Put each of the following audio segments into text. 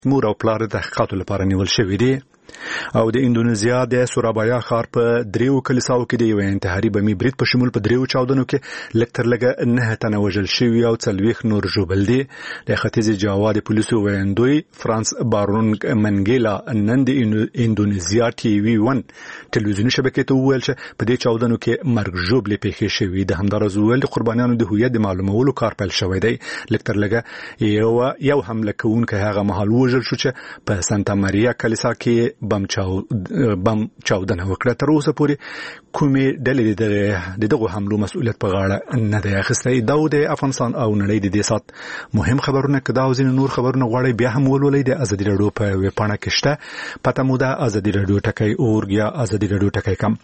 مور او پلار د تحقیقاتو لپاره نیول شوی دی او د اندونیزیا د سورابایا ښار په 3 کلیساو کې د یو انتحاري بمي برید په شمول په 3 چاودنو کې لکتر لګه 9 تنه وژل شوي او 40 نور ژوبل دي. د ختیځ جاوا د پولیسو ویاندوی فرانس بارونګ منګیلا نن د اندونیزیا ټي وي 1 ټلویزیوني شبکې ته وویل چې په دې چاودنو کې مرګ ژوبلې پیښې شوي د همدارس ویل د قربانیانو د هویت د معلومولو کار پیل شوی دی. لکتر لګه یو حمله کوونکی هغه مهال وژل شو چې په سانتا ماریا کلیسا کې بم چاودنه وکړه. تر اوسه پورې کومې ډلې دغه حملو مسؤلیت په غاړه نه دی اخیستی. دا د افغانستان او نړۍ د دې سات مهم خبرونه کدا او ځینې نور خبرونه غواړي بیا هم ولولئ د ازادي راډیو په ویب پاڼه کې شته. پته مو ده ازادي راډیو ټکی اورګ یا ازادي راډیو ټکی کم.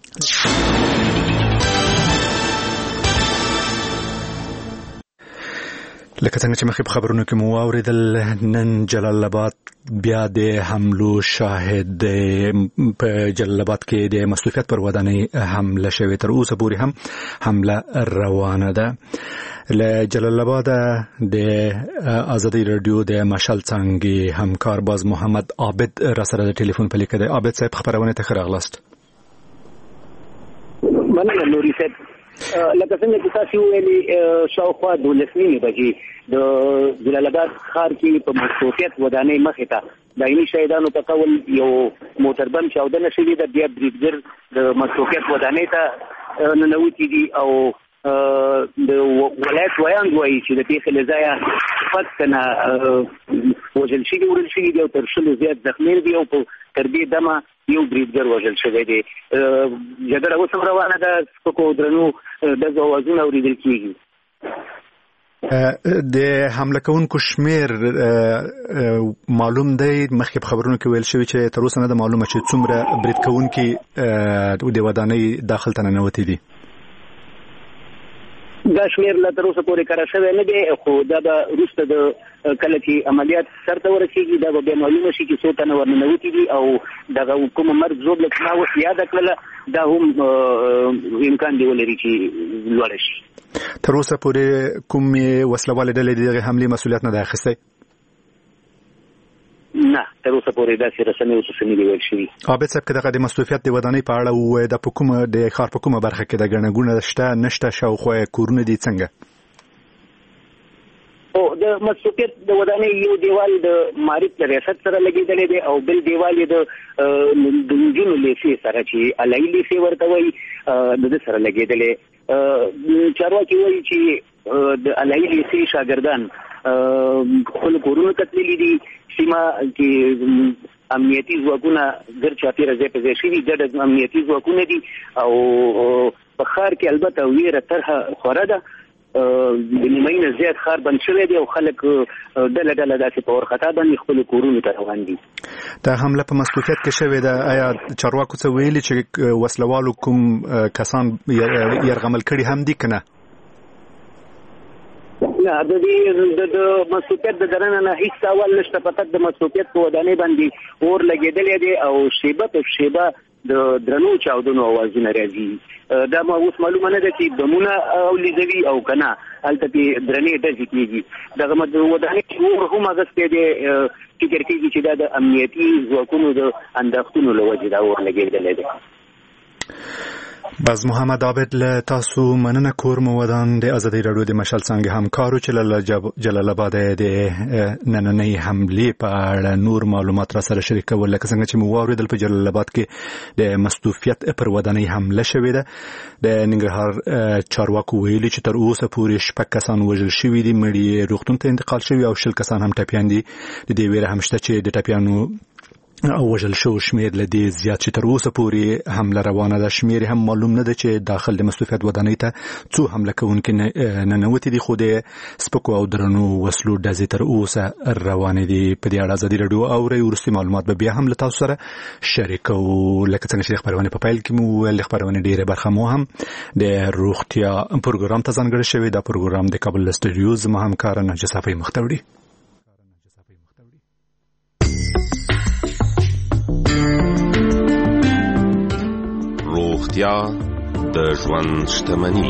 لکه څنګه چې مخکې په خبرونو کې مو واورېدل نن جلال آباد بیا د حملو شاهد په جلال آباد کې د مصروفیت پر ودانۍ حمله شوې. تر اوسه پورې هم حمله روانه ده. له جلال آباد د ازادي راډیو د مشال څنګه همکار باز محمد عابد را سره د ټلیفون په لیکه دی. عابد صاحب خبرونه ته راغلاست. مننه نوري صاحب. لکه څنګه چې تاسو ویلي شاوخوا 12 بجې د جلال آباد ښار کې په مصروفیت ودانۍ مخې ته دایمي شهیدانو په قول یو موټر بم چاودنه شوې ده. بیا بریدګر د مصروفیت ودانۍ ته ننوتي دي او د ولایت ویاند وایي چې د پیښې له ځایه شپږ تنه وژل شوي وړل شوي دي او تر 100 زیات زخمیان دي او تر دې دمه یو بریدګر وژل شوی دی. جګړه اوس هم روانه ده. سپکو درنو ډزو اوازونه اورېدل کېږي. د حمله کوونکو شمیر معلوم دی. مخکې په خبرونو کې ویل شوی چې تر اوسه نه ده معلومه چې څومره برید کوونکي د ودانۍ داخل ته ننوتي دي. دا شمیر لا تر اوسه پورې کار شوی نه دی خو دا به وروسته د کله چې عملیات سرته ورسېږي دا به بیا معلومه شي چې څو تنه ورننوتي دي او دغه کومه مرګ ژوبله چې ما اوس یاده کړله دا هم امکان دی ولري چې لوړه شي. تر اوسه پورې کومې وسلوالې ډلې د دغې حملې مسؤلیت نه دی اخیستی؟ نه تر اوسه پورې داسې رسنۍ اوس څه نه دي ویل شوي. عابد صاحب که دغه د مصروفیت د ودانۍ په اړه ووایه د په کومه د ښار په کومه برخه کې د ګڼه ګوڼه شته نشته شاوخوا کورونه دي څنګه؟ او د مصروفیت د ودانۍ یو دیوال د معارف د ریاست سره لګېدلی دی او بل دیوال یې د نجونو لیسې سره چې الهي لیسې ورته وایي د ده سره لګېدلی. چارواکي وایي چې د الهي لیسې شاګردان خپل کورونو ته تللي دي. سیمه کې امنیتي ځواکونه ګر چاپېره ځای په ځای شوي ګډ امنیتي ځواکونه دي او په ښار کې البته ویره طرحه خوره ده. د نیمایي نه زیات ښار بند شوی دی او خلک ډله ډله داسې په وارخطا باندې خپلو کورونو ته روان دي. دا حمله په مصروفیت کې شوې ده. آیا چارواکو څه ویلي چې وسلوالو کوم کسان یرغمل کړي هم دي که نه؟ نه د دې د مصروفیت د درنه نه هیڅ سوال نشته. فقط د مصروفیت په ودانۍ باندې اور لګېدلی دی او شیبه په شیبه د درنو چاودنو اوازونه راځي. دا ما اوس معلومه نه ده چې بمونه اولیدوي او که نه هلته پې درنې ډزې کېږي. دغه ودانۍ اور هم اغوستی دی. فکر کېږي چې دا د امنیتي ځواکونو د انداختونو له وجې دا اور لګېدلی دی. باز محمد عابد له تاسو مننه کوم. ودان د ازادي راډیو د مشال څنګه همکارو چې له جلال آباد د نننۍ حملې په اړه نور معلومات را سره شریکول. لکه څنګه چې مو واورېدل په جلال آباد کې د مصروفیت پر ودانۍ حمله شوې ده. د ننګرهار چارواکو ویلي چې تر اوسه پورې 6 کسان وژل شوي دي. مړي روغتون ته انتقال شوي او 10 کسان هم ټپیان دي. د دې ویره هم شته چې د ټپیانو او وژل شو شمیر له دې زیات چې تر اوسه پورې حمله روانه ده. شمیر هم معلوم نه ده چې داخل د مصروفیت ودانۍ ته څو حمله کوونکي ننوتي دي خو د سپکو او درنو وسلو ډزې تر اوسه روانې دي. په دې اړه ازادي راډیو اوري وروستي معلومات به بیا هم له تاسو سره شریکو. لکه څنګه چې خبرونه په پیل کې مو ویل خبرونه ډیره برخه مو هم د روغتیا پروګرام ته ځانګړی شوی. دا پروګرام د کابل استودیو زما همکار نرجس صافی مختوری. روغتیا د ژوند شتمني.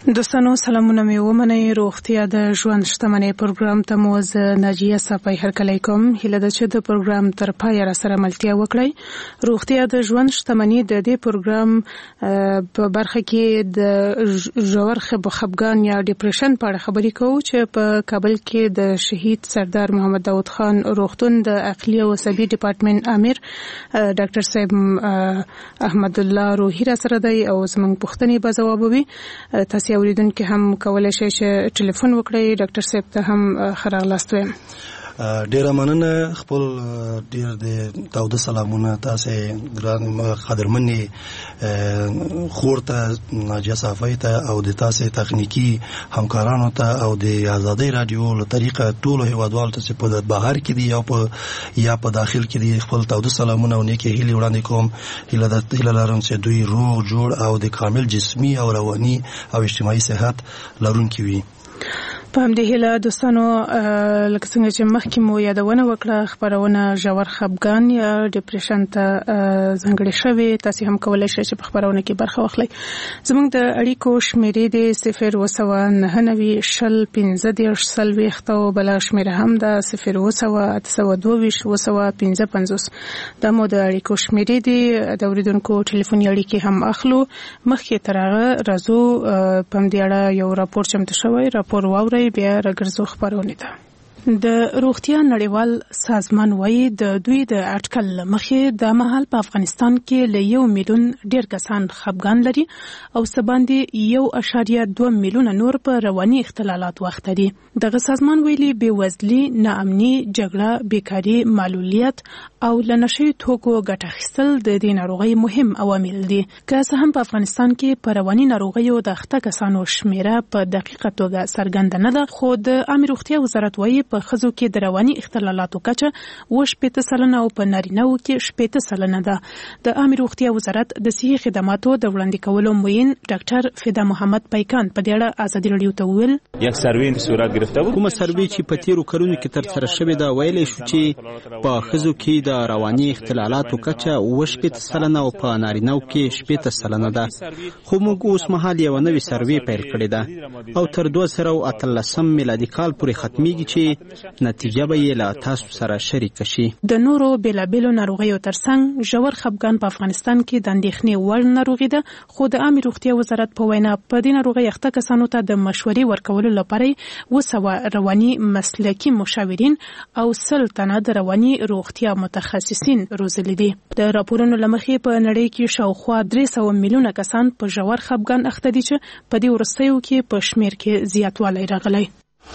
دوستانو سلامونه مې ومنئ. روغتیا د ژوند شتمنۍ پروګرام ته مو زه ناجیه صافی هرکلی کوم. هیله ده چې د پروګرام تر پایه راسره ملتیا وکړئ. روغتیا د ژوند شتمنۍ د دې پروګرام په برخه کې د ژور خفګان یا ډیپریشن په اړه خبرې کوو چې په کابل کې د شهید سردار محمد داود خان روغتون د عقلي او عصبي ډپارټمنټ امیر ډاکټر صاحب احمد الله روحي را سره دی او زموږ پوښتنې به ځوابوي. تاسو اوریدونکو هم کولای شئ چې ټلیفون وکړئ. ډاکټر صاحب ته هم ښه راغلاست وایم. ډیره مننه. خپل ډیر د تاوده سلامونه تاسو ګران قدرمنې خور ته ناجیه صافی ته او د تاسو تخنیکی همکارانو ته او د آزادۍ رادیو له طریقه ټولو هیوادوالو ته په بهر کې دي یا په داخل کې دي خپل تاوده سلامونه او نیکه هیلې وړاندې کوم. هیله لرم چې دوی روغ جوړ او د کامل جسمي او رواني او اجتماعي صحت لرونکي وي. په همدې هیله دوستانو لکه څنګه چې مخکې مو یادونه وکړه خبرونه ژور خفګان یا ډیپریشن ته ځانګړې شوې. تاسو هم کولای شئ چې په خبرونه کې برخه واخلئ. زموږ د اړیکو شمیرې د 09099 شل 15 او بل شمیره هم د 00822 د مو د اړیکو شمیرې دي. د اوریدونکو ټلیفوني اړیکې هم اخلو. مخکې تر هغه راځو په همدې اړه یو راپور چمتو شوی. راپور واورئ بیا راګرځو خبرونه ده. د روغتیا نړیوال سازمان وايي د دوی د اټکل مخې د مهال په افغانستان کې له 1 میلیون ډیر کسان خفګان لري او سباندې 1.2 میلیون نور په رواني اختلالات وخت دي. دغه سازمان ویلي بېوزلي، ناامني، جګړه، بیکاري، معلولیت او لنشي توکو ګټه اخیستل د دې ناروغۍ مهم عوامل دي. که څه هم په افغانستان کې په رواني ناروغیو د اخته کسانو شمیره په دقیقه توګه څرګنده نه ده، خو د عامه روغتیا وزارت وايي په ښځو کې د رواني اختلالاتو کچه 80% او په نارینه‌و کې 80% ده. د عامه روغتیا وزارت د صحي خدماتو د وړاندې کولو معین ډاکټر فدا محمد پیکان په دې اړه ازادي رادیو ته ویل یک سروې صورت گرفته بود. کومه سروې چې په تیرو کلونو کې تر سره شوې ده ویلې شو چې په ښځو کې د رواني اختلالاتو کچه 80% او په نارینه‌و کې 80% ده. خو موږ اوس مهال یو نوې سروې پیل کړې ده او تر 2013 میلادي کال پورې ختميږي چې نتیجه به یې له تاسو سره شریک شي. د نورو بیلابیلو ناروغیو ترڅنګ ژور خفګان په افغانستان کې د اندېښنې وړ ناروغي ده، خو د عامه روغتیا وزارت په وینا په دې ناروغۍ اخته کسانو ته د مشورې ورکولو لپاره 200 رواني مسلکي مشاورین او 100 تنه د رواني روغتیا متخصصین روزلي دي. د راپورونو لمخې په نړۍ کې شاوخوا 300 میلیونه کسان په ژور خفګان اخته دي چې په دې وروستیو کې په شمیر کې زیاتوالی راغلی.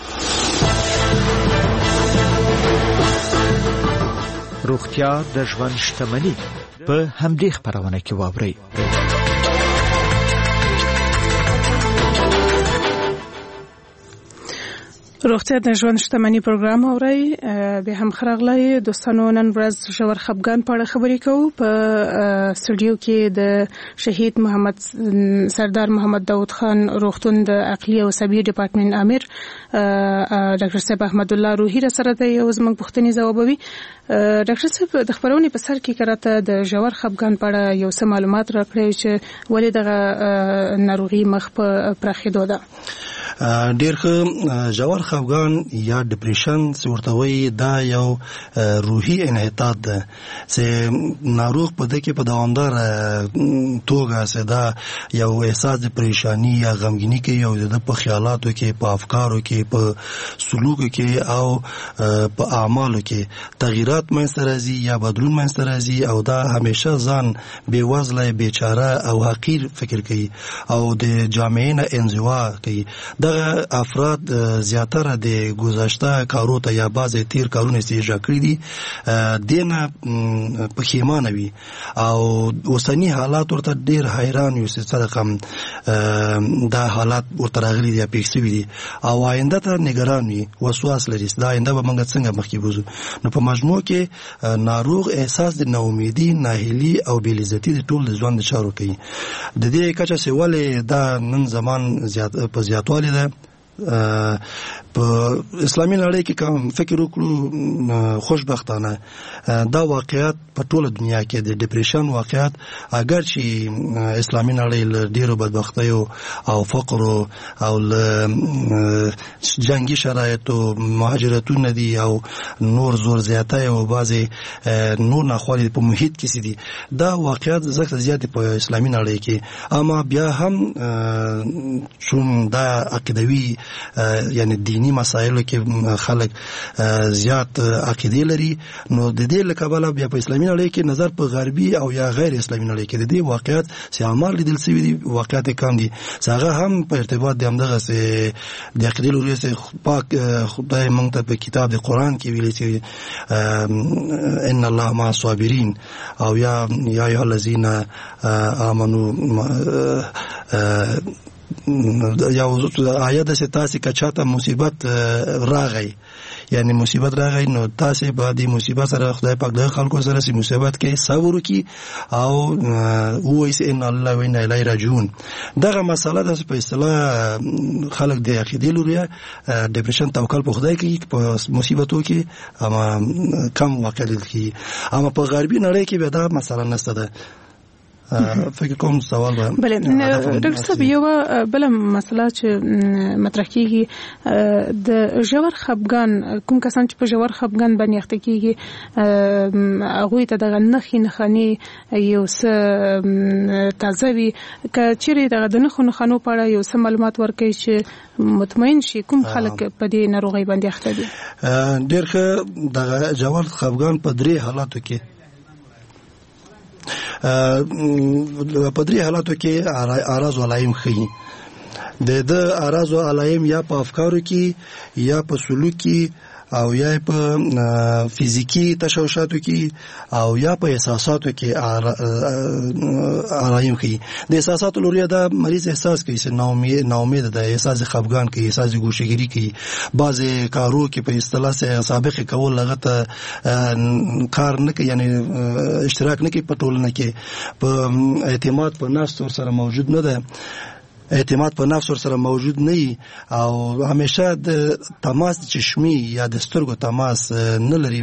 روغتیا د ژوند شتمنۍ په همدې خبرونه کې واورئ. روغتیا د ژوند شتمنۍ پروګرام اورئ. به هم خراغلی دوستانو. نن ورځ ژور خفګان په اړه خبرې کوو. په سټوډیو کې د شهید سردار محمد داود خان روغتون د عقلي او عصبي ډپارټمنټ امیر ډاکټر صاحب احمد الله روحي را سره دی او زموږ پوښتنې ځوابوي. ډاکټر صاحب د خبرونې په سر کې کراته د ژور خفګان په اړه یو څه معلومات راکړئ چې ولې دغه ناروغي مخ په پراخېدو ده. ډیر ښه. ژور خفګان یا ډیپریشن څورته وایي دا یو روحي انحطاط ده چې ناروغ په دې کې په دوامدار توګه سدا یو احساس د پریشانی یا غمګینی کې یو د په خیالاتو کې، په افکارو کې، په سلوک کې او په اعمالو کې تغیرات منځته راځي یا بدلون منځته راځي او دا همیشه ځان بېوزله، بیچاره او حقیر فکر کوي او د جامعې نه انزوا کوي. دغه افراد زیاتره د گذشته کارو ته یا بعضې تیر کارونه استجرا کړي دي دینه پښیمانه وي او اوسني حالات ورته ډیر حیران وي چې څنګه دا حالات ورته راغلي دي، پیښ شوي دي او آینده ته نگران وي، وسواس لري دا آینده به موږ څنګه مخکې بوزو. نو په مجموع کې ناروغ احساس د ناامیدي، ناهیلي او بېلذتي د ټول د ژوند چارو کوي. د دې کچه چې ولې دا نن زمان په زیاتوالی ده په اسلامي نړۍ کې کوم فکر وکړو خوشبختانه دا واقعیت په ټوله دنیا کې د ډیپریشن واقعیت اگر چې اسلامي نړۍ له ډیرو بدبختیو او فقر او جنگي شرایطو مهاجرتونه دي او نور زور زیاتی او بعضی نور ناخوالې په محیط کې سي دي دا واقعیت زیات زیات په اسلامي نړۍ کې اما بیا هم چون دا عقیدوي یعنی دینی مسایلو کې خلک زیات عقیده لري نو د دې لکباله بیا په اسلامي نړۍ کې نظر په غربي او یا غیر اسلامي نړۍ کې د دې واقعیت سي اعمال لیدل سوي دي واقعیت کم دي هغه هم په ارتباط د همدغه سي د عقیده لري سي پاک خدای مونږ ته په کتاب د قران کې ویلي سي ان الله مع الصابرین او یا ایها الذین آمنو یو آیات سے تاسو کچاته مصیبت راغی یعنی مصیبت راغی نو تاسو په دې مصیبت سره خدای پاک د خلکو سره سي مصیبت کې صبر وکي او وایي ان الله و انا الیه راجعون دغه مسله د په اصطلاح خلک د عقیدې لري ډیپریشن توکل په خدای کې په مصیبتو کې اما کم واقع دي اما په غربي نړۍ کې به دا مسله نشته ده فکر کوم سوال به بله ډاکټر صاحب یو بل مسله چې مطرح کیږي د ژور خپګان کوم کسان چې په ژور خپګان باندې اخته کیږي هغه ته دغه نخني یو څه تازه وي کچېرې دغه د نخونو په اړه یو څه معلومات ورکړي چې مطمئن شي کوم خلک په دې ناروغي باندې اخته دي ډېر ښه دغه ژور خپګان په درې حالاتو کې په درې حالاتو کې اعراض او علایم ښیي د اعراض او علایم یا په افکارو کې یا په سلوک کې او یا په فزیکی تشوشاتو کې او یا په احساساتو کې علایم ښیي د احساساتو لوري دا مریض احساس کوي چې ناامید ده احساس خفګان کوي احساس ګوشګيري کوي بعضې کارو کې په اصطلاح سابق کول لغه ته کار نه کوي یعنی اشتراک نه کوي په ټولنه کې په اعتماد په نفس سره موجود نه ده اعتماد په نفس سره موجود نه او همیشه د تماس چشمي یا د سترګو تماس نه لري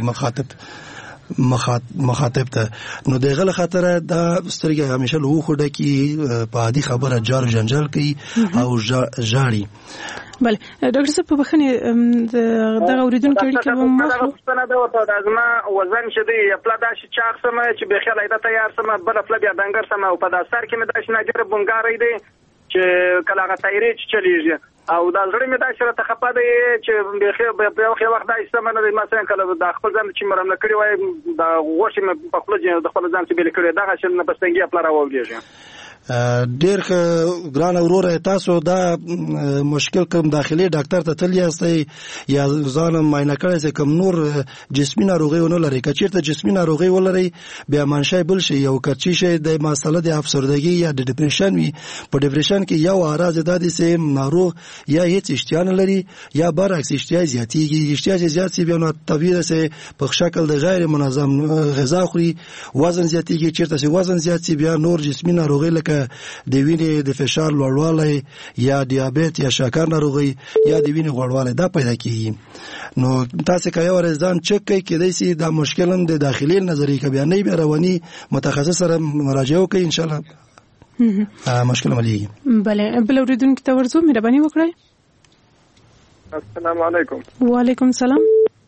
مخاطب ته نو دغه خاطر دا سترګې همیشه له خوده کې په عادي خبره جار جنجال کوي او ژاړي بله ډاکټر صاحب په بخښنې دغه اوریدونکو کې به مخلو څنګه دا وته د ازما وزن شدي خپل دا شي چاغ سم چې به خیال ایدا تیار سم بل خپل بیا دنګر سم او په داسر کې مې دا شناګر بونګارې دي چې کله هغه تایری چلیږي او دا زړه مې دا شره تخپه دی چې به یو وخت دا استمنه دی مثلا کله د خپل ځان چې مرم نه کړی وای دا غوښه مې په خپل ځان د خپل ځان چې بل کړی دا چې نه پستنګي خپل راوږي ډېر ګران وروره تاسو دا مشکل کوم داخلي ډاکټر ته تللی یاستئ یا ځان معاینه کړئ چې کوم نور جسمي ناروغي ونه لري که چیرته جسمي ناروغي ولري بیا منشأ بل شي یو کچې شي د مسله د افسردګي یا د ډیپریشن وي په ډیپریشن کې یو اعراض د دې سه ناروغ یا هیڅ اشتها نه لري یا برعکس اشتها زیاتېږي اشتها زیات سي بیا نو طبيعي سه په شکل د غیر منظم غذا خوري وزن زیاتېږي چیرته سه وزن زیات سي بیا نور جسمي ناروغي لکه د وینې د فشار لوړوالی یا دیابت یا شکر ناروغي یا د وینې غوړوالی دا پیدا کیږي نو تاسو که یو ځان چک کوئ کېدای شي دا مشکل هم د داخلي نظریې کې بیانې بیا رواني متخصص سره مراجعه وکړئ ان شاء الله مشکل مليږي بله بل اوریدونکو ته ورځو مهرباني وکړئ السلام علیکم وعلیکم السلام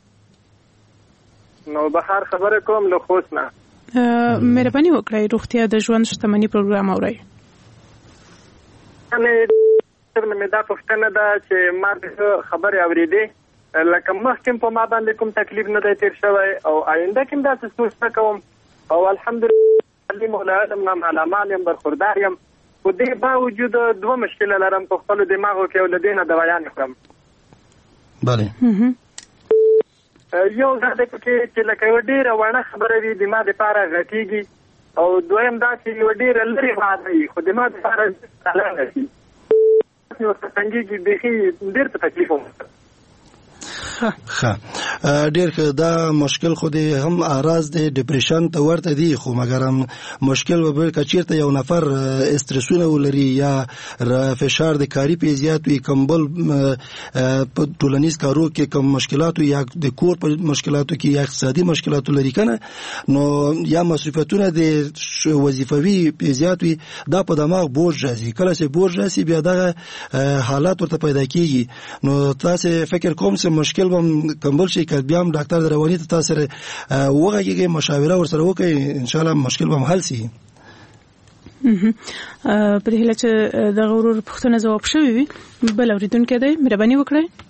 نو بهر خبره کوم له خوسنه مهرباني وکړئ روغتیا د ژوند شتمنۍ پروګرام اورئ مې دا پوښتنه ده چې ما خبرې اورېدې لکه مخکې په ما باندې کوم تکلیف نه دی تیر شوی او آینده کې داسې سوچ نه کوم او الحمدلله مولا ادم نام علامان یم برخوردار یم خو دې باوجود دوه مشکله لرم په خپل دماغو کې او له دې نه دوایان خورم بله یو ځکه چې لکه یو ډېره وړه خبره وي دماغ دپاره غټېږي او دویم دا چې یو ډېره لرې واده وي خو دماغ دپاره سالانه شي ورته تنګېږي بیخي ډېر ته تکلیف ښه ډېر دا مشکل خو دې هم اعراض د ډیپریشن ته ورته دي خو مګر هم مشکل به کچیرته یو نفر استرسونه ولري یا فشار د کاری په زیات وي کمبل په ټولنیز کارو کې کم مشکلات یا د کور په مشکلاتو کې یا اقتصادي مشکلات لري کنه نو یا مصرفاتونه د وظیفوي په زیات وي دا په دماغ بوج راځي کله چې بوج راځي بیا دا حالات ورته پیدا کیږي نو تاسو فکر کوم چې مشکل هم کمبل شي کله بیا هم ډاکټر رواني ته تاسو وغږیږي مشاوره ورسره وکړي ان شاء الله مشکل به حل شي په دې چې د غرور پوښتنه جواب شوی وي بل اوریدونکو دی مهرباني وکړئ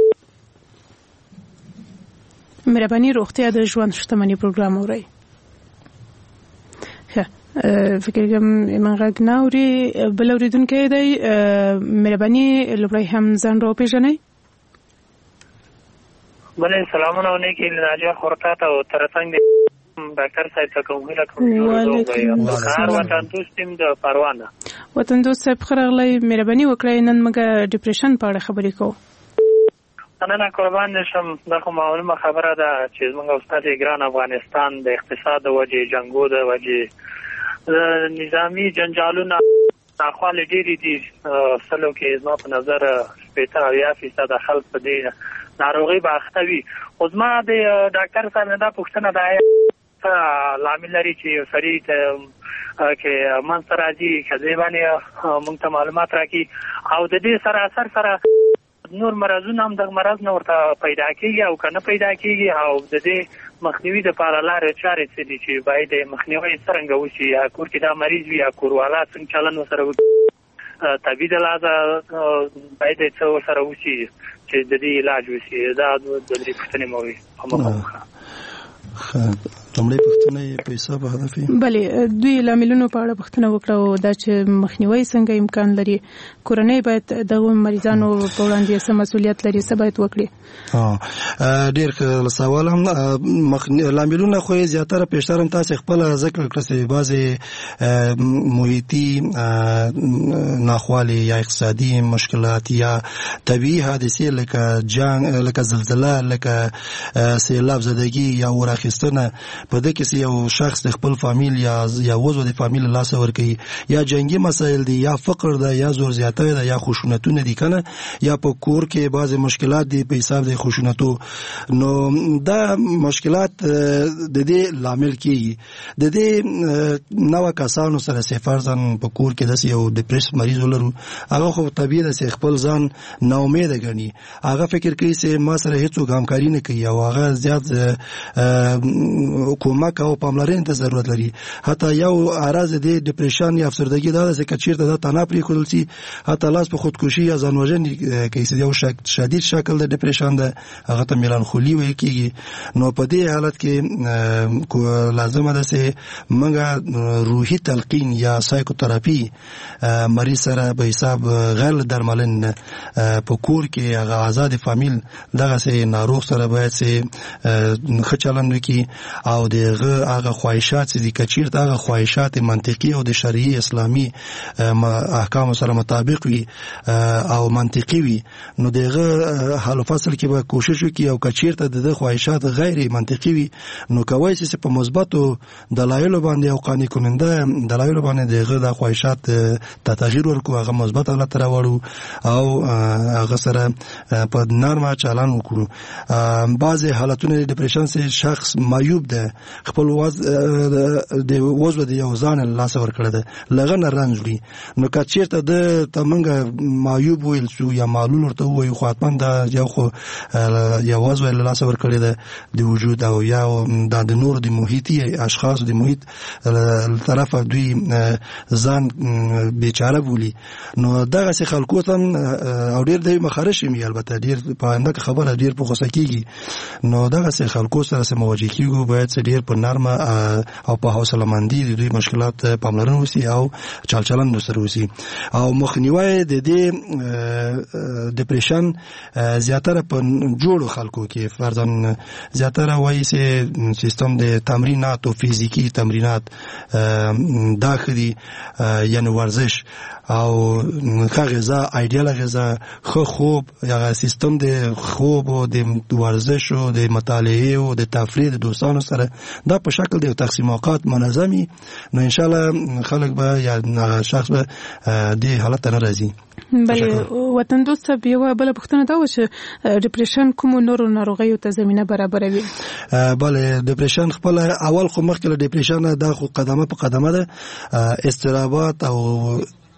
مهرباني روغتیا د ژوند شتمنۍ پروګرام اورئ فکر کوم منغه ناوري بل اوریدونکو دی مهرباني لوړی هم ځان را پیژنئ بله سلامونه علیکم ناجیه خورقات او ترڅنګ ډاکټر صاحب ته کوم ویل کار وطن دوستم د پروانه وطن دوست صاحب خرغلی مهرباني وکړئ نن موږ ډیپریشن په اړه خبرې کوو انا قربان نشم دغه معلومه خبره ده چې موږ استاد ګران افغانستان د اقتصاد د وجې جنگو د وجې نظامی جنجالونه اخوال ډېری دي سلو کې زما په نظر 80% خلک په دې ناروغي باختوي خو زما د ډاکټر صاحب نه دا پوښتنه ده لامل لري چې سړی کې من سره دي کله باندې موږ ته معلومات راکړي او د دې سره سره نور مرزونه هم د مرز نه ورته پیدا کیږي او کنه پیدا کیږي او د دې مخنیوي د لپاره لارې چارې څه دي چې باید مخنیوي څنګه وشي یا کور کې دا مریض وي یا کوروالا څنګه چلن وسره وکړي طبي د لازم باید څه وسره وشي چې د دې علاج وشي دا د دې پښتنې موي همغه لومړی پوښتنه په حساب هدفي بله دوی لاملونو په اړه پوښتنه وکړه او دا چې مخنیوي څنګه امکان لري کورنۍ باید دغه مریضانو په وړاندې سم مسؤلیت لري څه باید وکړي ډېر سوال هم لاملونه خو زیاتره پېشترم تاسو خپل ذکر کړئ بعضي محیطي ناخوالي یا اقتصادي مشکلات یا طبيعي حادثې لکه جنگ لکه زلزلہ لکه سیلاب زدگی یا ورخستنه په دې کې یو شخص د خپل فامیل یا وزو د فامیل لاس ورکي یا جنگي مسایل دي یا فقر ده یا زور زیاته ده یا خشونتونه دي کنه یا په کور کې بعضی مشکلات دي په حساب د خشونتو نو دا مشکلات د دې لامل کیږي د دې نو کسانو سره سفرزن په کور کې د یو ډیپریس مریض ولرو هغه خو طبيعي ده خپل ځان نا امید غني هغه فکر کوي چې ما سره هیڅ همکاري نه کوي او هغه زیات کومک او پاملرنې ته ضرورت لري حتی یو اعراض د ډیپریشن یا افسردګي دا د کچیرته د تنه پرې کول سي حتی لاس په خودکشي یا ځانوژنې کیسه یو شدید شکل د ډیپریشن ده هغه ته ملانخولي وایي کیږي نو په دې حالت کې لازمه ده چې موږ روحي تلقین یا سایکوتراپي مریض سره په حساب غیر درملن په کور کې هغه آزاد فامیل دغه سه ناروغ سره باید سه خچلن وکي او دغه هغه خواهشات چې د کچیرته هغه خواهشات منطقي او د شرعي اسلامي احکام سره مطابق وي او منطقي وي نو دغه حل فصل کې به کوشش وکي او کچیرته د خواهشات غیر منطقي وي نو کوي چې په مثبتو دلایل باندې او قانوني کننده دلایل باندې دغه د خواهشات ته تغییر ورکو هغه مثبت حالت راوړو او هغه سره په نرمه چلن وکړو بعضی حالتونه د ډیپریشن سره شخص معیوب ده خپل د وزو د یو ځان لاس ور کړی ده لغه رنځلي نو کچیرته د تمنګ معیوب ویل شو یا معلول ورته وي خو اتمن دا یو خو یا وزو لاس ور کړی ده د وجود او یا د نور د محیطي اشخاص د محیط طرفه دوی ځان بیچاره بولی نو دغه څه خلکو ته او ډیر د مخارج می البته ډیر په انده خبره ډیر په غوسه کیږي نو دغه څه خلکو سره مواجه کیږي باید چې ډیر په نرمه او په حوصله مندي د دوی مشکلات پاملرنه وسی او چلچلن سره وسی او مخنیوي د دې ډیپریشن زیاتره په جوړو خلکو کې فرضاً زیاتره وایي چې سیستم د تمرینات او فزیکی تمرینات داخلي یعنی ورزش او ښه غذا ایډیال غذا ښه خوب یا سیستم د خوب او د ورزش او د مطالعه او د تفریح د دوستانو سره دا په شکل د تقسیم اوقات منظمي نو ان شاء الله خلک به یا شخص به د حالت نه راځي. بله وطن دوست یو بل پښتنه دا و چې ډیپریشن کوم نورو ناروغیو ته زمينه برابروي. بله ډیپریشن خپل اول خو مخکې له ډیپریشن دا خو قدمه په قدمه ده اضطرابات او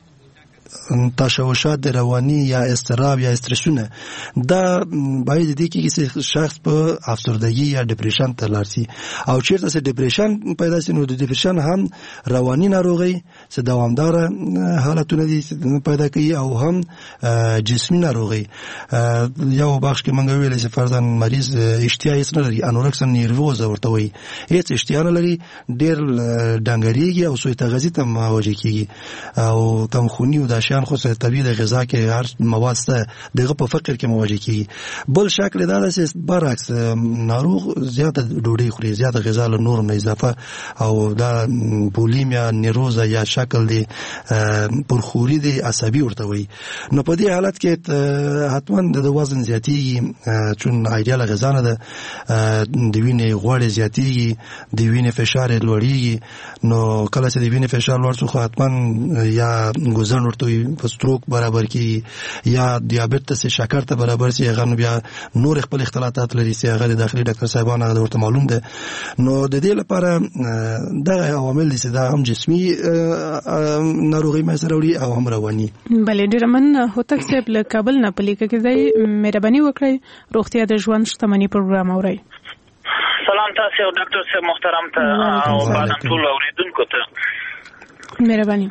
تشوشات د رواني یا اضطراب یا استرسونه دا باید دي چې شخص په افسردگی یا ډیپریشن ته لاړ شي او چیرته چې ډیپریشن پیدا شي نو د ډیپریشن هم رواني ناروغي چې دوامدار حالتونه دي پیدا کوي او هم جسمي ناروغي. یو بخش کې مونږ ویل چې فرضاً مریض اشتها هیڅ نه لري انورکسیا نیروز ورته وایي هیڅ اشتها نه لري ډېر ډنګریږي او سوء تغذیه ته مواجه کیږي او تمخونی او شان خو سره طبيعي د غذا کې هر مواد ته دغه په فقر کې مواجه کیږي. بل شکل دا چې برعکس ناروغ زیاته ډوډۍ خوري زیاته غذا له نور نه اضافه او دا بولیمیا نیروزا یا شکل دی پرخوري دی عصبي ورته وي نو په دې حالت کې حتما د وزن زیاتیږي چون ایډیال غذا نه ده د وینې غوړ زیاتیږي د وینې فشار لوړیږي نو کله چې د وینې فشار لوړ شو حتما یا ګوزن ورته په ستروک برابر کی یا دیابت ته شکر ته برابر شي هغه بیا نور خپل اختلالات لري چې هغه داخلي ډاکټر صاحبان هغه ورته معلوم ده نو د دې لپاره دا عوامل دي چې دا هم جسمي ناروغي مسره وړي او هم رواني. بلې ډېر من هوتک صاحب له کابل نه پلیک کې ځای مهرباني وکړئ روغتیا د ژوند شتمنۍ پروګرام اورئ. سلام تاسو ډاکټر صاحب محترم ته او بعد ټول اوریدونکو ته مهرباني.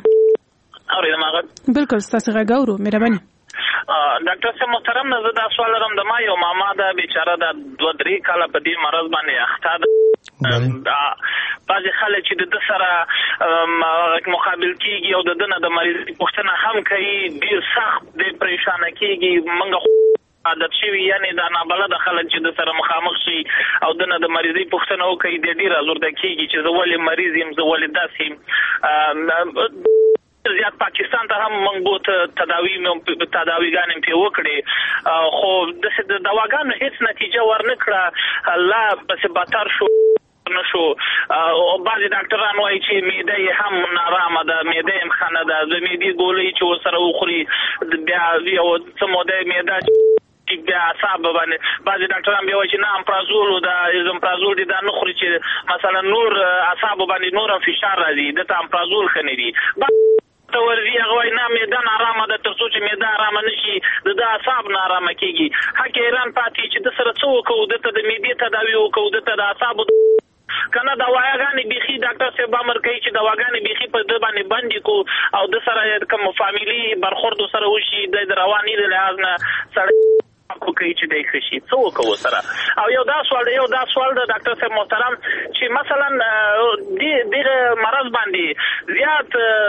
بالکل تاسو غاورو مهرباني. ډاکټر صاحب محترم زه دا سوال لرم د ما یو ماما دا بیچاره د 2-3 کاله په دې مرض باندې اخته ده بعضې خلک چې د سره مقابل کیږي او د دنه د مریض پوښتنه هم کوي ډیر سخت د پریشانه کیږي موږ عادت شوی یعنی دا نابلده خلک چې د سره مخامخ شي او دنه د مریضۍ پوښتنه وکړي د ډیر ازورده کیږي چې زه ولې مریض یم زه ولې داسې زیات پاکستان ته هم موږ بوت تداویګانې پې وکړې خو د دواګانو هیڅ نتیجه ورنکړه الله پسې بدتر شو نشو او بعضې ډاکټران وایي چې معده یې هم نارامه ده معده یې ښه نه ده د معدې ګولۍ چې ورسره وخوري بیا یو څه موده معده بیا اعصاب باندې بعضې ډاکټران بیا وایي چې نه امپرازول دا امپرازول دي دا نه خوري چې مثلا نور اعصاب باندې نور فشار راځي دته امپرازول ښه نه دي ورځي هغه وایي نه معده نارامه ده تر څو چې معده ارامه نه شي د اعصاب نارامه کېږي حق حیران پاتې چې د سره څه وکړو دته د معدې تداوي وکړو دته د اعصابو کنه دواګانې بیخي ډاکټر صاحب امر کوي چې دواګانې بیخي په د باندې بندي کو او د سره کوم فامیلی برخورد سره وشي د رواني د لحاظ نه سره کوي چې دای خشي څه وکړو سره او یو دا سوال د ډاکټر صاحب محترم چې مثلا دغه مرض باندې زیات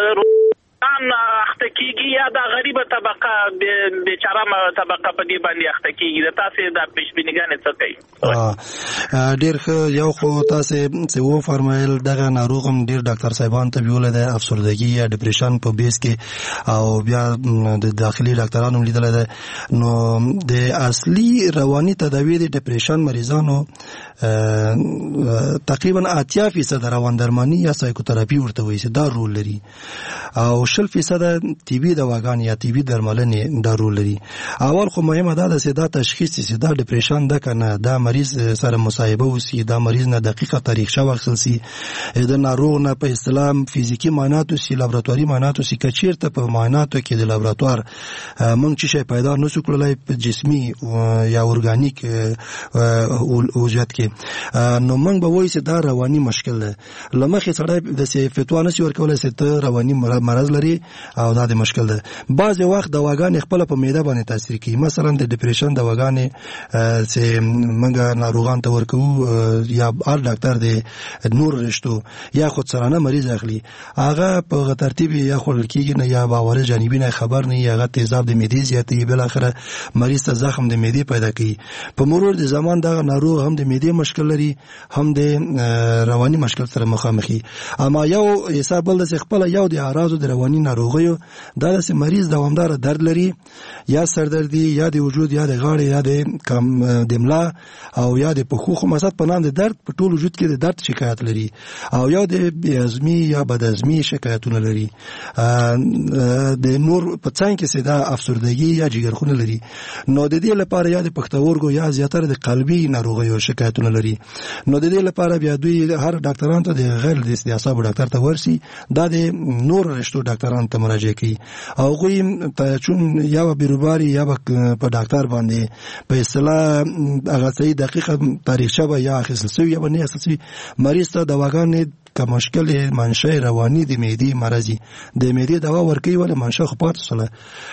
اخته کیږي یا د غریبه طبقه بیچاره طبقه په دې باندې اخته کیږي د تاسو د پیشبینیګانې څه کوي ډیر یو خو تاسو څه و فرمایل دغه ناروغم ډیر ډاکټر صاحبان ته ویل د افسردګي یا ډیپریشن په بیس کې او بیا د داخلي ډاکټرانو لیدل ده نو د اصلي رواني تداوی د ډیپریشن مریضانو تقریبا 80% روان درمانی یا سایکوتراپي ورته وایي چې دا رول لري او 60% ټي بي دواګان یا ټي بي درملنې دا رول لري. اول خو مهمه ده چې دا تشخیص چې دا ډیپریشن ده کنه دا مریض سره مصاحبه وسی دا مریض نه دقیقه تاریخچه واخیستل سي د ناروغ نه په اصطلاح فزیکی معایناتو سي لابراتواري معایناتو سي کچیرته په معایناتو کې د لابراتوار مونږ چې شي پیدا نشو کولای په جسمي یا اورګانیک وجود کې نو مونږ به وایو چې دا رواني مشکل ده لمخې سره د فتوا نشي ورکولای چې ته رواني مرض لري لري او دا د مشکل ده. بعض وخت دواګانې خپل په معده باندې تاثیر کوي. مثلا د ډیپریشن دواګانې چې موږ ناروغان ته ورکو یا هر ډاکټر د نور رشتو یا خود سرانه مریض اخلي، هغه په ترتیب یا خورل کېږي نه یا باور جانبي نه خبر نه، هغه تیزاب د معدې زیاتوي، بل اخره مریض ته زخم د معدې پیدا کوي. په مرور د زمان دغه ناروغ هم د معدې مشکل لري، هم د رواني مشکل سره مخامخي. اما یو حساب بل د خپل یو د اعراضو د رواني ناروغیو دا د مریض دوامدار درد لري، یا سردردي، یا د وجود، یا د غاړې، یا د ملا او یا د پښو خماست په نام د درد په ټول وجود کې د درد شکایت لري، او یا د بیازمي یا بدازمي شکایتونه لري. د نور په څنګ کې سیده افسردګي یا جګرخونه لري. نو د دې لپاره یا د پښتورګو یا زیاتره د قلبي ناروغیو شکایتونه لري. نو د دې لپاره بیا دوی هر ډاکټران ته د غیر د اعصابو ډاکټر ته ورسي، دا د نور رشتو ډاکټران ته مراجعه کوي. او غوی ته چون یا بیروباري یا په ډاکټر باندې په اصطلاح هغه صحیح دقیقه تاریخچه به یا اخیستل شوی یا نه اخیستل شوی، مریض ته دواګانې که مشکل منشأ رواني د معدې مرضی د معدې دوا ورکوي، ولې منشأ خو پاتې شوله.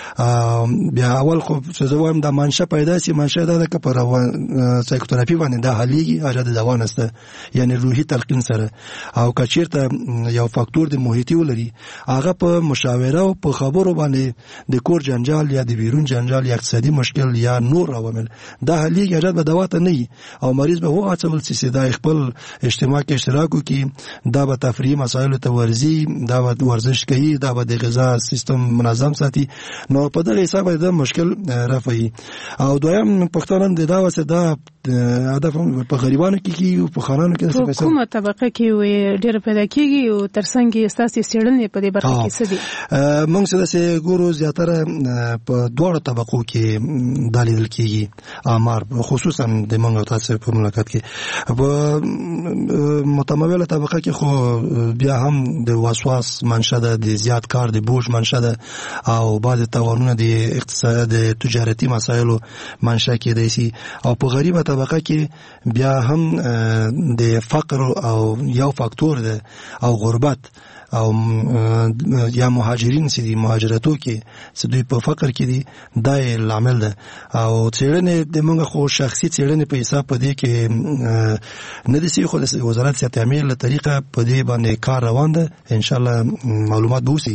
بیا اول خو څه زه وایم دا منشأ پیدا شي، منشأ دا ده که په سایکوتراپي باندې دا حلیږي، حاجت د دوا نشته، یعنی روحي تلقین سره. او که چېرته یو فاکتور د محیطي ولري، هغه په مشاوره او په خبرو باندې د کور جنجال یا د بیرون جنجال یا اقتصادي مشکل یا نور عوامل دا حلیږي، حاجت به دوا ته نه وي. او مریض به وهڅول چې دا خپل اجتماع کې اشتراک وکړي، دا به تفریحي مسایلو ته ورځي، دا به ورزش کوي، دا به د غذا سیستم منظم ساتي. نو په دغه حساب د مشکل رفعي. او دویم پښتانه د دا وسه دا هدف په غریبانو کې کیږي، په خانانو کې په کومه طبقه کې وي ډېر پیدا کیږي، او ترڅنګ یې ستاسو څېړنې په دې برخه کې څه دي؟ موږ څه ګورو زیاتره په دوه طبقو کې دلیدل کیږي امر، خصوصا د موږ تاسو په مملکت کې په متموله طبقه کې خو بیا هم د وسواس منشأ ده، د زیات کار د بوج منشأ ده، او بعض توانونه د اقتصاد د تجارتي مسایلو منشأ کېدای شي. او په غریبه طبقه کې بیا هم د فقر او یو فاکتور ده، او غربت او یا مهاجرین چې دي مهاجرتو کې چې دوی په فقر کې دي، دا یې لامل ده. او څېړنې د موږ خو شخصي څېړنې په حساب په دې کې نه دي سي، خو د وزارت صحت عامه له طریقه په دې باندې کار روان ده. ان شاء الله معلومات به وسی.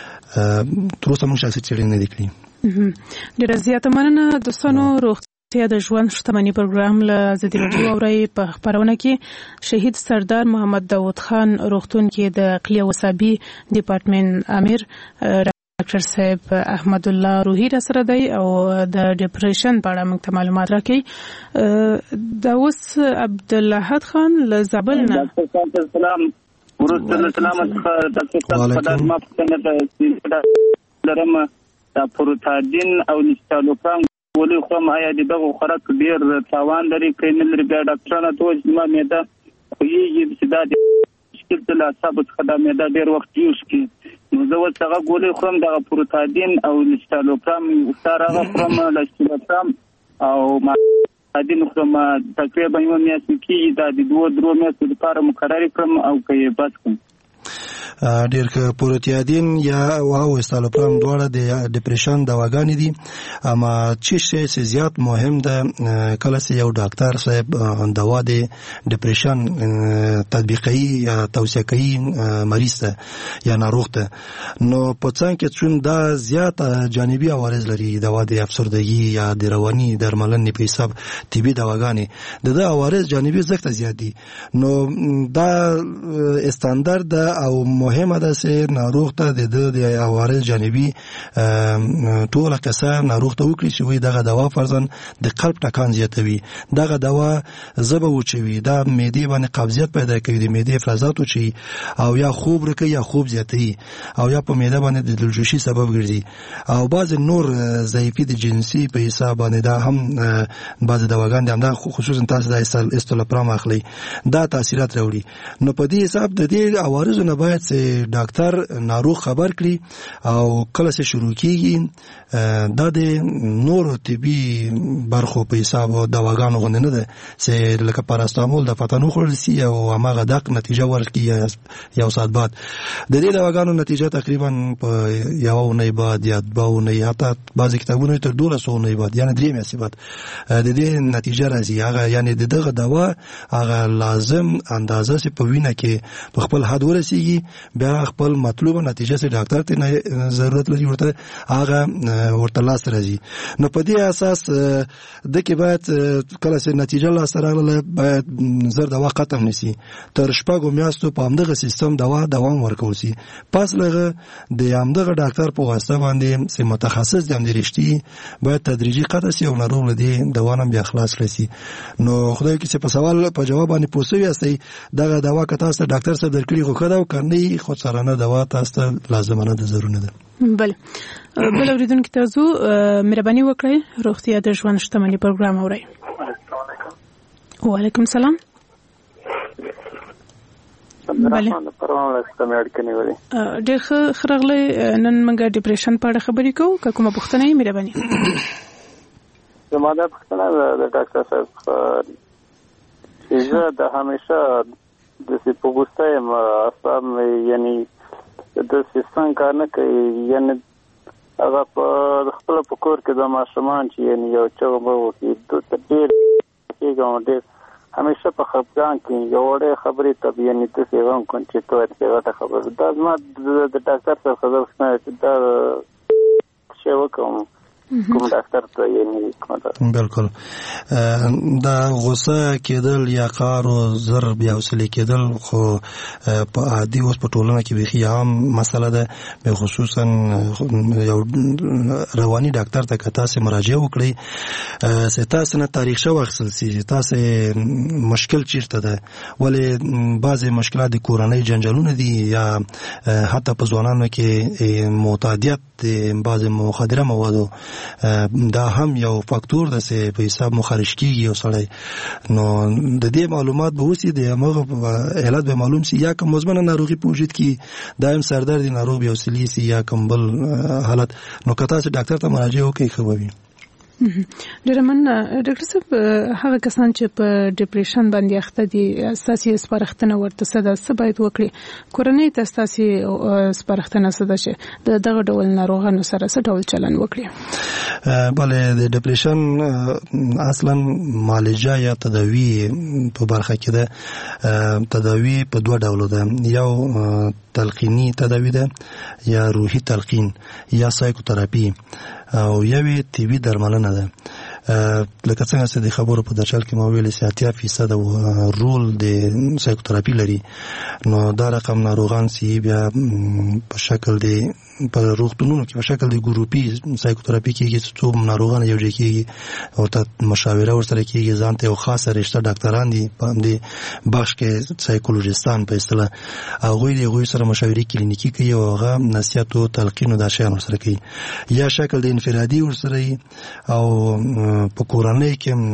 تر اوسه موږ شخصي څېړنې نه دي کړې. ډېره زیاته مننه دوستانو. روغتیا د ژوند شتمني پروګرام له ازادي راډیو اورئ. په خبرونه کې شهید سردار محمد داود خان روغتون کې د عقلي او عصبي ډپارټمنټ امیر ډاکټر صاحب احمد الله روحي را سره دی، او د ډپریشن په اړه موږ ته معلومات راکړي. دا اوس عبدالله خان له زابل نه. سلام ورته سلامت ډاکټر صاحب په داسې ما څنګه لرم دا پروتادین او نستالوپام ولې خو آیا دغه خوراک ډیر تاوان لري کینې لري؟ بیا ډاکټرانو ته وایي ما معده خو یې چې دا مشکل د اعصابو څخه دا معده ډیر وخت یوز کی. نو زه اوس هغه ګولې خورم دغه پروتادین او نستالوپام سره هغه خورم لاشتالوپام او ادین خورم تقریبا یو میاشت کې دا د 2 میاشتو لپاره مقرر کړم او کې بس کوم. ډیر ک پروتیادین یا او استالوپرام دواړه د ډپریشن دواګانې دي، اما چې شی زیات مهم ده کله چې یو ډاکټر صاحب دوا د ډپریشن تطبیقي یا توصیه کوي مریض ته یا ناروغ ته، نو په څنګه کې چون دا زیات جانبي عوارض لري، دوا د افسردګي یا د رواني درملنې په حساب طبي دواګانې د عوارض جانبي زیات زیات دي. نو دا استاندارد او مهمه ده چې ناروغ ته د عوارض جانبي ټول کسان ناروغ ته وکړي چې وي دغه دوا فرضاً د قلب ټکان زیاتوي، دغه دوا زبه وچوي، دا معدې باندې قبضیت پیدا کوي، د معدې افرازات وچي، او یا خوب ورکوي یا خوب زیاتوي، او یا په معده باندې د دلجوشي سبب ګرځي، او بعض نور ضعیفي د جنسي په حساب باندې دا هم بعض دواګان دي، همدا خصوصا تاسو د استالوپرام اخلي، دا تاثیرات راوړي. نو په دې حساب د دې عوارض نه باید چې د ډاکټر ناروغ خبر کړي او کله چې شروع کیږي دا د نورو طبي برخو په حساب او دواګانو غوښنه نه ده چې لکه پاراستامول د فتنو خورسي او هغه دغه نتیجه ورکړي یو ساعت بعد د دې دواګانو نتیجه تقریبا په یو نه بعد یا دواو نه حتی بعضی کتابونه تر 200 نه بعد یعنی 3 میاشتې بعد د دې نتیجه راځي هغه یعنی دغه دوا هغه لازم اندازه چې په وینه کې په خپل حد ورسیږي بیا خپل مطلوبه نتیجه چې ډاکټر ته ضرورت لري ورته هغه ورته لاس راځي نو په دې اساس د کې باید کله چې نتیجه لاس راغله باید زر دوا ختم نشي تر شپږو میاشتو په همدغه سیستم دوا دوام ورکول شي پس لغه د همدغه ډاکټر په واسطه باندې چې متخصص د رښتي باید تدریجي قطع شي او ناروغ لدی دوانم بیا خلاص کړي نو خدای کې چې په سوال په جواب باندې پوښتنه یاستئ دغه دوا که تاسو ډاکټر سره درکړي خو خدا او کني خو سرانه دوا تاسو لازمانه ده ضروري ده بل اوریدونکو تاسو مهرباني وکړئ روغتیا د ژوند شتمنۍ پروګرام اورئ وعلیکم السلام بله ډېر ښه راغلی نن موږ ډیپریشن په اړه خبرې کوو که کومه پوښتنه یې مهرباني زما دا پوښتنه د ډاکټر صاحب چې زه د همیشه داسې په غوسه یم اعصاب مې یعنی داسې څنګه کار نه کوي یعنی هغه په خپله په کور کې د ماشومان چې یعنی یو چغه به وکړي ډېر کېږم ډېر همیشه په خفګان کې یو وړې خبرې ته یعنی داسې غم کوم چې ته ورته غټه خبره دا زما د ډاکټر صاحب خبره نه چې دا څه وکړم کوم ډاکټر ته یعنی کوم بالکل دا غوسه کېدل یا کار او زر بیا وسلې کېدل خو په عادي اوس په ټولنه کې بيخي عام مسله ده به خصوصا یو رواني ډاکټر ته که تاسو مراجعه وکړئ چې تاسو نه تاریخ شو واخیستل شي تاسو مشکل چیرته ده ولې بعضی مشکلات د کورنۍ جنجالونه دي یا حتی په ځوانانو کې معتادیت د بعضی مخدره موادو دا هم یو فاکتور ده چې په حساب مخارج کیږي او سړی نو د دې معلومات به وسی د هغه علت به معلوم شي یا کوم مزمنه ناروغي په وجود کې دایم سردردي ناروغ به وسیلی سي یا کوم بل حالت نو کته چې ډاکټر ته مراجعه وکړي خو به ډېر من ډاکټر صاحب هغه کسان چې په ډیپریشن باندې اخته دي اساسي سپارښتنه ورته ساده څه باید وکړي کورنۍ ته اساسي سپارښتنه ساده شي دغه ډول ناروغانو سره څه ډول چلند وکړي بله د ډیپریشن اصلا معالجه یا تداوی په برخه کې ده تداوی په دوه ډولو ده یو تلقینی تداوی ده یا روحي تلقین یا سایکوتراپي او یوې طبي درملنه ده لکه څنګه چې د خبرو په درچل کې ما ویلي 80% رول د سایکوتراپي لري نو دا رقم ناروغان سي بیا په شکل دی په روغتونونو کې په شکل د ګروپي سایکوتراپي کېږي چې څو ناروغان یو ځای کېږي ورته مشاوره ورسره کېږي ځان ته یو خاصه رشته ډاکټران دي په همدې بخش کې سایکولوژیستان په اصطلاح هغوی د هغوی سره مشاورې کلینیکي کوي او هغه نصیحت او تلقین او دا شیان ورسره کوي یا شکل د انفرادي ورسره او په کورنۍ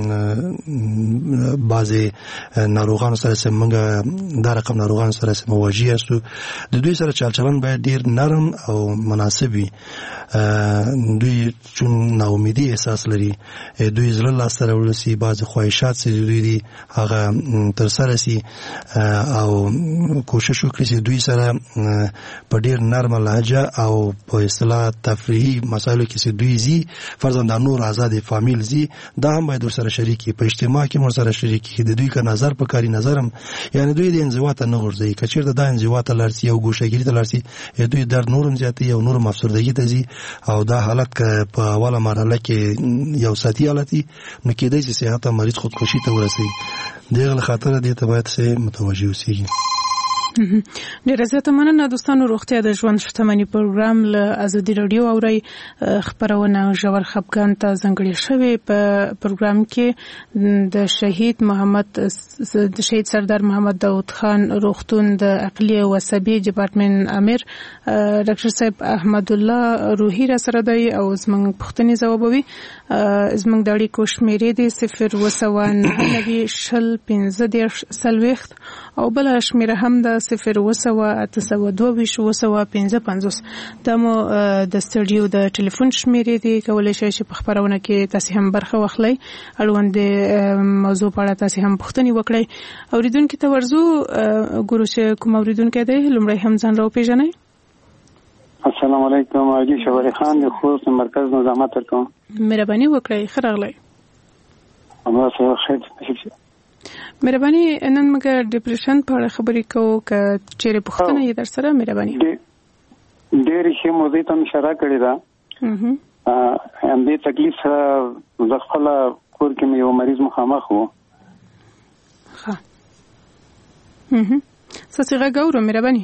کې بعضې ناروغانو سره چې موږ دا رقم ناروغانو سره چې مواجه یاستو د دوی سره چلچلن باید ډېر نرم او مناسب وي دوی چون ناامیدي احساس لري دوی زړه لاسته راوړل شي بعضې خواهشات چې دوی دي هغه ترسره شي او کوشش وکړي چې دوی سره په ډېر نرمه لهجه او په اصطلاح تفریحي مسایلو کې چې دوی ځي فرضاً دا نور آزاد فامیل ځي دا هم باید ورسره شریک په اجتماع کې ورسره شریک د دوی که نظر په کاري نظرم یعنی دوی د انزوا ته نه غورځوي که چېرته دا انزوا ته لاړ شي او ګوشهګیري ته لاړ شي دوی درد نورم زیاتوي او نورم افسردګي ته ځي او دا حالت که په اوله مرحله کې یو ساعتي حالت وي نو کېدای شي صحت مریض خودکشي ته ورسوي د هغې له خاطره دې ته باید متوجه اوسېږي ډېره زیاته مننه دوستانو روغتیا د ژوند شتمنۍ پروګرام له ازادي راډیو اورئ خپرونه ژور خفګان ته ځانګړې شوې په پروګرام کې د شهید سردار محمد داود خان روغتون د عقلي او عصبي ډپارټمنټ امیر ډاکټر صاحب احمد الله روحي را سره دی او زموږ پوښتنې ځوابوي زموږ د اړیکو شمیرې دی 0 90 15 40 او بله شمیره هم ده دا مو د سټډیو د ټلیفون شمیرې دي کولای شئ چې په خبرونه کې تاسو هم برخه واخلئ اړوند موضوع په اړه تاسو هم پوښتنې وکړئ اوریدونکو ته ورزو ګورو چې کوم اوریدونکو دی لومړی هم ځان راو پیژنئ السلام علیکم حاجی شوری خان د خوست مرکز نظامت ورکوم مهرباني وکړئ ښه راغلی الله سره خیر مهرباني نن موږ ډیپریشن په اړه خبرې کوو که چیرې پوښتنه یې در سره مهرباني ډېرې ښې موضوع ته اشاره کړې ده همدې تکلیف سره زه خپله کور کې مې یو مریض مخامخ و ښه ستاسې غږ اورو مهرباني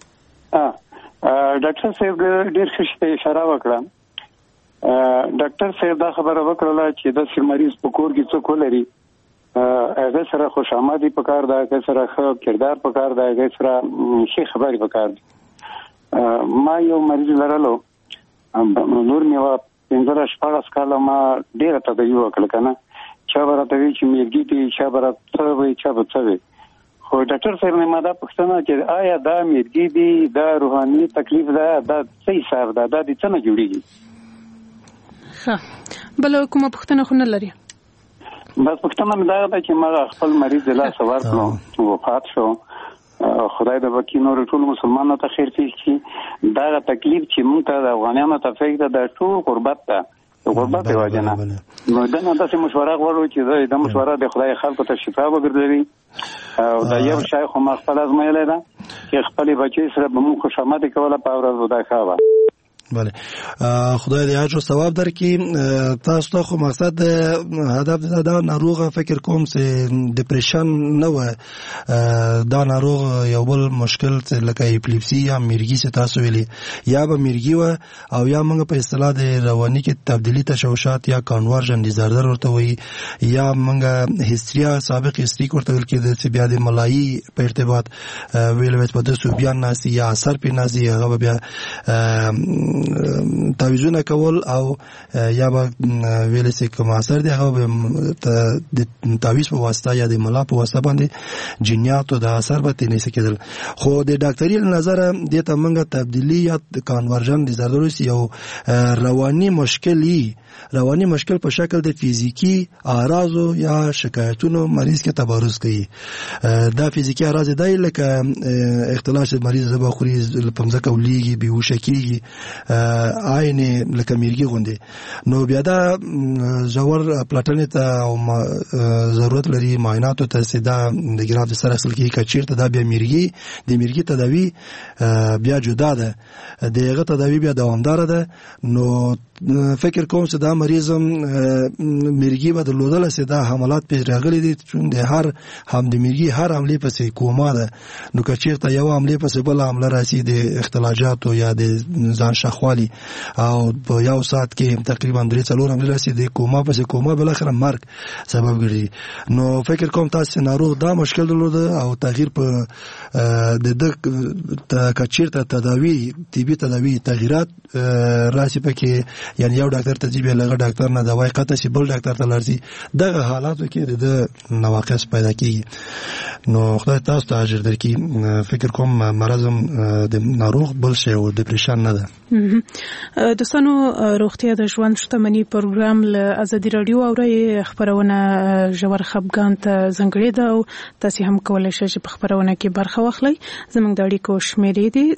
ډاکټر صاحب ډېر ښه شي ته اشاره وکړه ډاکټر صاحب دا خبره وکړله چې داسې مریض په کور کې څوک ولري هغه سره خوش آمدي پکار ده هغه سره ښه کردار پکار ده هغه سره ښې خبرې پکار دي ما یو مریض لرلو نور مې 15-16 کاله ما ډېره تداوي وکړه که نه چا به راته وایي چې میرګي دي چا به راته څه وایي چا به څه وایي خو ډاکټر صاحب نه ما دا پوښتنه چې آیا دا میرګي دي دا روحاني تکلیف ده دا څه حساب ده دا د څه نه جوړېږي ښه بله کومه پوښتنه خو نه لري بس پوښتنه مې دا ده چې ما خپل مریض د لاسه ورکړو وفات شو خدای د وکیل نور ټول مسلمانانو ته خیر کړي دا تکلیف چې موږ ته د افغانانو ته فکر ده د ټول غربت ته غربت دی واجنه نو دا نه تاسو مشوره غواړو چې دا مشوره د خدای خلکو ته شفا وګرځوي او دا یو شیخ ما خپل ازمایل ده چې خپل بچی سره به موږ خوشامد کوله په ورځ ودا خاوه بله خدای دې اجر ثواب درکړي تاسو ته خو مقصد هدف دا ناروغ فکر کوم چې ډیپریشن نه و دا ناروغ یو بل مشکل لکه اپلیپسی یا میرګي چې تاسو ویلي یا به میرګي و او یا موږ په اصطلاح د رواني کې تبدیلی تشوشات یا کانورژن ډیزاردر ورته وي یا موږ هیستریا سابق هیستریک ورته ویل کې د بیا د ملایي په ارتباط ویل په د سوبیان ناسي یا اثر په ناسي هغه بیا تعویذونه کول او یا به ویل سي کوم اثر دی هغه د تعویذ په واسطه یا د ملا په واسطه باندې جنیات او د اثر به تنه سي کېدل خو د ډاکټري نظر د تمنګ تبدیلی یا کانورژن ډیزاردر یو رواني مشکل په شکل د فزیکی اعراض یا شکایتونو مریض کې تبارز کوي دا فزیکی اعراض دی لکه اختلاس مریض زبا خوري پمزکه ولېږي بیهوشه کیږي عین لکه میرګي غوندي نو بیا دا ژور پلاټنې ته ضرورت لري معاینات ته سیده د ګراف سره اصل کې کچیر ته دا بیا میرګي تداوی بیا جدا ده دغه تداوی بیا دوامدار ده نو فکر کوم چې دا مریضم میرګي به د لودل سیده حملات په راغلي دي چې د هر هم د میرګي هر عملې پسې کومه ده نو کچیر ته یو عملې پسې بل عمله راسي د اختلاجات او یا د ځان شخوالي او په یو ساعت کې تقریبا 3-4 عملې راسي د کومه پسې کومه بل اخر مرګ سبب ګرځي نو فکر کوم تاسو ناروغ دا مشکل درلوده او تغییر په د کچیر ته تداوی طبي تداوی تغیرات راسي پکې یعنی یو ډاکټر ته ځي بل ډاکټر نه دوايي قطع شي بل ډاکټر ته لرسي دغه حالاتو کې د نواقص پیدا کیږي نو خدای تاسو ته اجر درکړي فکر کوم مرزم د ناروغ بل شی او ډیپریشن نه ده دوستانو روغتیا د ژوند شتمنۍ پروګرام له ازادي رادیو اوري خبرونه ژور خپګان ته ځنګړې ده او تاسو هم کولای شئ چې په خبرونه کې برخه واخلئ زموږ د اړیکو شمیرې دي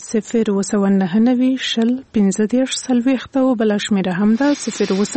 029901530 او بل شمیره هم ده 02822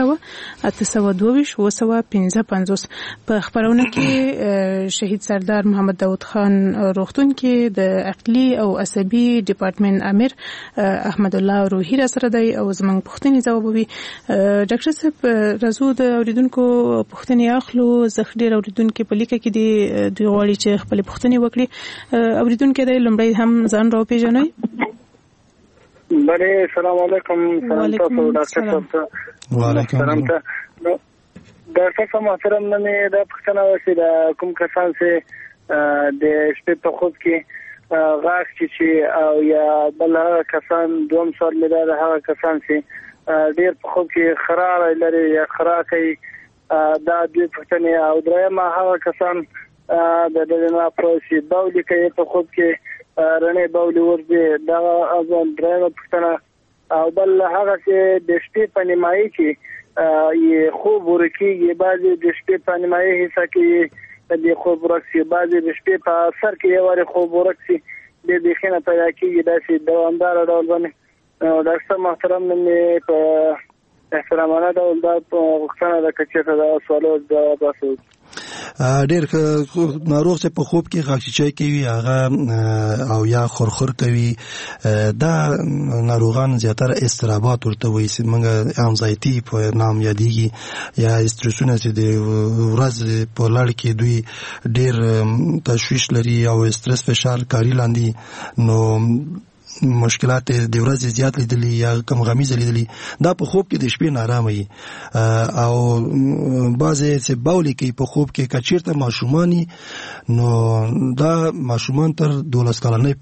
په خبرونه کې شهید سردار محمد داود خان روغتون کې د عقلي او عصبي ډپارټمنټ امیر احمد الله روحي سره دی او زموږ پوښتنې ځوابوي ډاکټر صاحب راځو د اوریدونکو پوښتنې اخلو زخډیر اوریدونکو په لیکه کې دی غواړي چې خپل پوښتنې وکړي اوریدونکو د لمړی هم ځان راو پیژنئ بله السلام علیکم سلام تاسو ډاکټر صاحب وعلیکم السلام ډاکټر صاحب محترم نه دا پوښتنه وشي د کوم کسان چې د شپې په خوب کې غاښ چې او یا بل کسان دوم سال مې دا هغه کسان چې ډېر په خوب کې خرار لري یا خراکي دا د پښتنې او درېما هغه کسان د دغه پروسې باندې کې په خوب کې رڼې بولې ورځي دا ځان درېمه پوښتنه او بل هغه چې د شپې په نیمایي کې یې خوب ورکیږي بعضې د شپې په نیمایي حصه کې د خوب ورک شي بعضې د شپې په سر کې یو وارې خوب ورک شي د بیخي نه پیدا کېږي داسې دوامداره ډول باندې ډاکټر صاحب محترم نن مې په احترامانه ډول دا غوښتنه ده که چېرته دا سوالو ځواب راسو ډېر ناروغ چې په خوب کې غاښچی کوي هغه او یا خورخور کوي دا ناروغان زیاتره اضطرابات ورته وایي چې موږ انزایټي په نام یادېږي یا استرسونه چې د ورځې په لړ کې دوی ډېر تشویش لري او استرس فشار کاري لاندې نو مشکلات د ورځې زیات لیدلي یا کم غمیزه لیدلي دا په خوب کې د شپې نارامه وي او بعضې چې باولې کوي په خوب کې که چېرته ماشوماني نو دا ماشومان تر 12 کلنۍ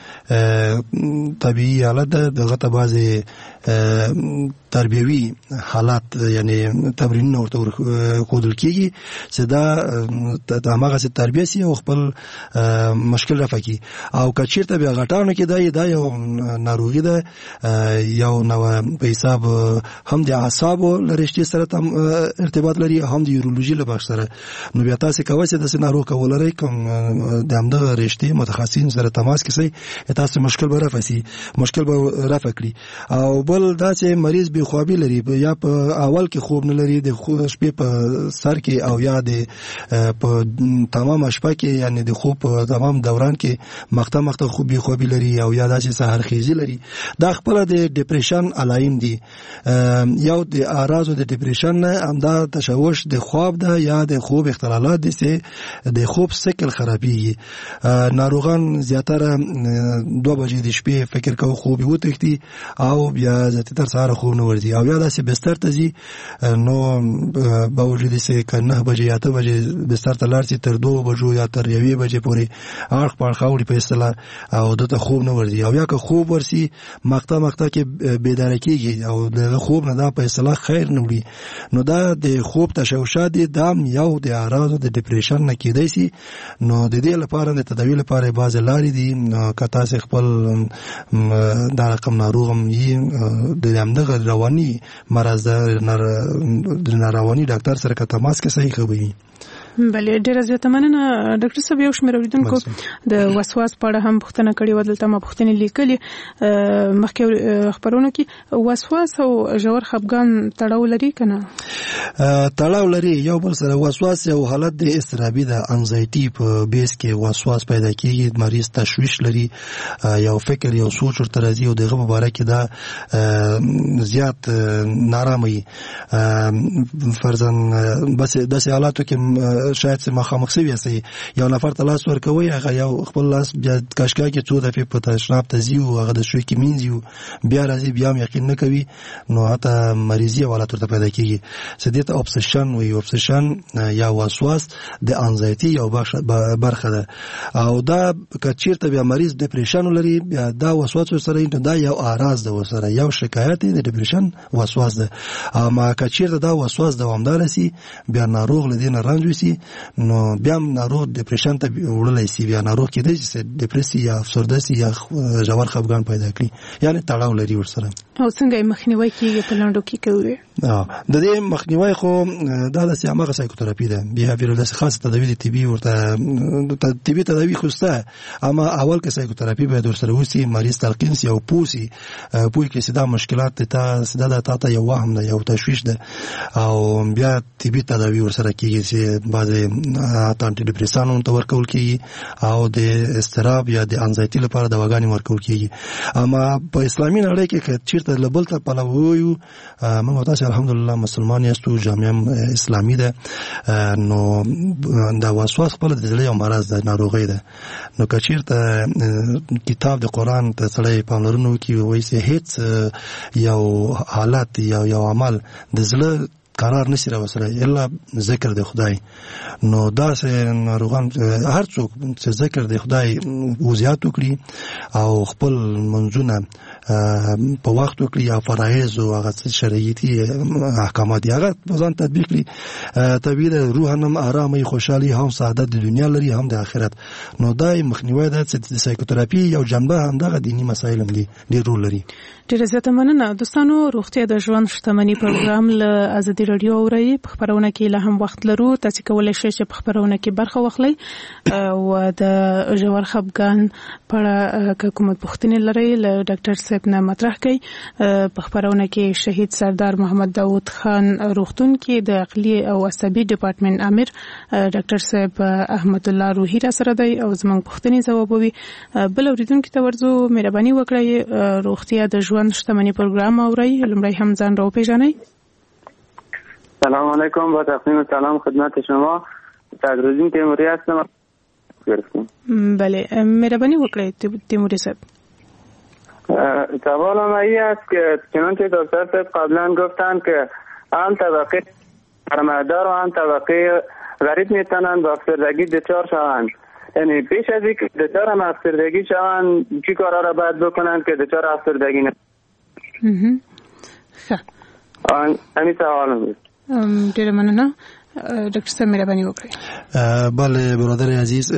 پورې طبیعي حالت ده دغه ته بعضې تربیوي حالات یعنی تمرینونه ورته ښودل کېږي چې دا هماغسې تربیه سي او خپل مشکل رفع کړي او که چېرته بیا غټانو کې دا یو ناروغي ده یو نوع په حساب هم د اعصابو له رشتې سره ارتباط لري هم د یورولوژي له بخش سره نو بیا تاسې کولی شئ داسې ناروغ که ولرئ کوم د همدغه رشتې متخصصین سره تماس کې شئ تاسې مشکل به رفع سي مشکل به رفع کړي او بل دا چې مریض بې خوابي لري یا په اول کې خوب نه لري د شپې په سر کې او یا د په تمام شپه کې یعنی د خوب په تمام دوران کې مخته خوب بې خوابي لري او یا داسې سحرخیزي لري دا خپله د ډپریشن علایم دي یو د اعراضو د ډپریشن نه همدا تشوش د خواب ده یا د خوب اختلالات دي چې د خوب سکل خرابېږي ناروغان زیاتره 2 بجې د شپې فکر کوي خوب یې وتښتي او بیا زیاتره سهار خوب نه ورځي او یا داسې بستر ته ځي نو باوجود چې که 9 بجې یا 8 بجې بستر ته لاړ شي تر 2 بجو یا تر 1 بجې پورې اړخ پاړخ اوړي په اصطلاح او دته خوب نه ورځي او یا که خوب ورسي مخته کې بیداره کېږي او د خوب نه دا په اصطلاح خیر نه وړي نو دا د خوب تشوشات دي دا یو د اعراضو د ډپریشن نه کېدی شي نو د دې لپاره د تداوی لپاره بعضې لارې دي که تاسې خپل دا رقم ناروغ هم یي د همدغه رواني مرض د نارواني ډاکټر سره که تماس کې صحیح خبري بلې ډیره زیاته مننه ډاکټر صاحب یو شمېر اوریدونکو د وسواس په اړه هم پوښتنه کړې وه دلته ما پوښتنې لیکلې مخکې خپرونو کې وسواس او ژور خفګان تړاو لري که نه تړاو لري یو بل سره وسواس یو حالت د اضطرابي د انزایټي په بیس کې وسواس پیدا کېږي مریض تشویش لري یو فکر یو سوچ ورته راځي او دغه په باره کې دا زیات نارامه وي فرضاً بس داسې حالاتو کې شاید چې مخامخ شوي یاستئ یو نفر ته لاس ورکوئ هغه یو خپل لاس بیا کاشکا کې 2 دفعې په تشناب ته ځي او هغه د شوی کې مینځي بیا راځي بیا هم یقین نه کوي نو حتی مریضي حالت ورته پیدا کېږي چې دې ته اپسیشن وایي اپسیشن یا وسواس د انزایټي یو برخه ده او دا که چېرته بیا مریض ډپریشن ولري بیا دا وسواس ورسره دا یو اعراض ده ورسره یو شکایت د ډپریشن وسواس ده اما که چېرته دا وسواس دوامداره سي بیا ناروغ له دې نه رنځ وسي نو بیا ناروغ ډپریشن ته وړلی سي بیا ناروغ کېدای شي چې ډپریسي یا افسرده سي یا ژور خفګان پیدا کړي یعنې تړاو لري ورسره او څنګه یې مخنیوی کېږي په لنډو کې کوي د دې مخنیوی خو دا داسې هماغه سایکوتراپي ده بیهیویرل داسې خاصه تداوي د طبي ورته طبي تداوي خو شته اما اول کې سایکوتراپي باید ورسره وسي مریض تلقین سي او پوه سي پوه کړي چې دا مشکلات دا تا ته یو وهم ده یو تشویش ده او بیا طبي تداوي ورسره کېږي چې بعضې انټي ډپریسان ورته ورکول کېږي او د اضطراب یا د انزایټي لپاره دواګانې ورکول کېږي اما په اسلامي نړۍ کې که چېرته له بل ته پلوه وویو موږ او تاسې الحمدلله مسلمان یاستو جامعه اسلامي ده نو دا وسواس خپله د زړه یو مرض ده ناروغۍ ده نو که چېرته کتاب د قرآن ته سړی پاملرنه وکړي وایي چې هېڅ یو حالت یا یو عمل د زړه قرار نشي راوستلی الا ذکر د خدای. نو دا سه ناروغان هر څوک چې ذکر د خدای وزیات وکړي او خپل منځونه په وخت وکړي یا فرایض او هغه شرعي احکامات هغه ځان تطبیق کړي، طبیعي روح هم آرامي خوشحالي هم سعادت د دنیا لري هم د آخرت. نو دا مخنیوي د سایکوتراپي یو جنبه هم دغه دینی مسایل هم ډېر رول لري. ډېر زیاته مننه. دوستانو، روغتیا د ژوند شتمني پروګرام له ازادي رادیو اوري. په خبرونه کې لا هم وخت لرو، تاسو کولای شئ چې په خبرونه کې برخه واخلئ او د ژور خپګان په اړه کومه پوښتنه لرئ له ډاکټر صاحب نه مطرح کړئ. په خبرونه کې شهید سردار محمد داود خان روغتون کې د عقلي او عصبي ډپارټمنټ امیر ډاکټر صاحب احمد الله روحي را سره دی او زموږ پوښتنې ځوابوي. بل اوریدونکو ته ورځو مهرباني وکړئ روغتیا د ژوند شتمني پروګرام اورئ. لومړی هم ځان راوپېژنئ. سلام علیکم، با تقدیم سلام خدمت شما. صدراعظم تیموری هستم. بله، مهربانی وکړئ تیموری صاحب. سوالم این است که چنانچه دکتر صاحب قبلا گفتن که هم طبقه سرمایه‌دار و هم طبقه غریب میتونن با افسردگی دچار شوند. یعنی پیش از اینکه دچار هم افسردگی شوند چی کارا را باید بکنن که دچار افسردگی نشوند؟ همین سوالم بود. ډیره مننه. ډاکټر صاحب مهرباني وکړئ. بله برادر عزیز،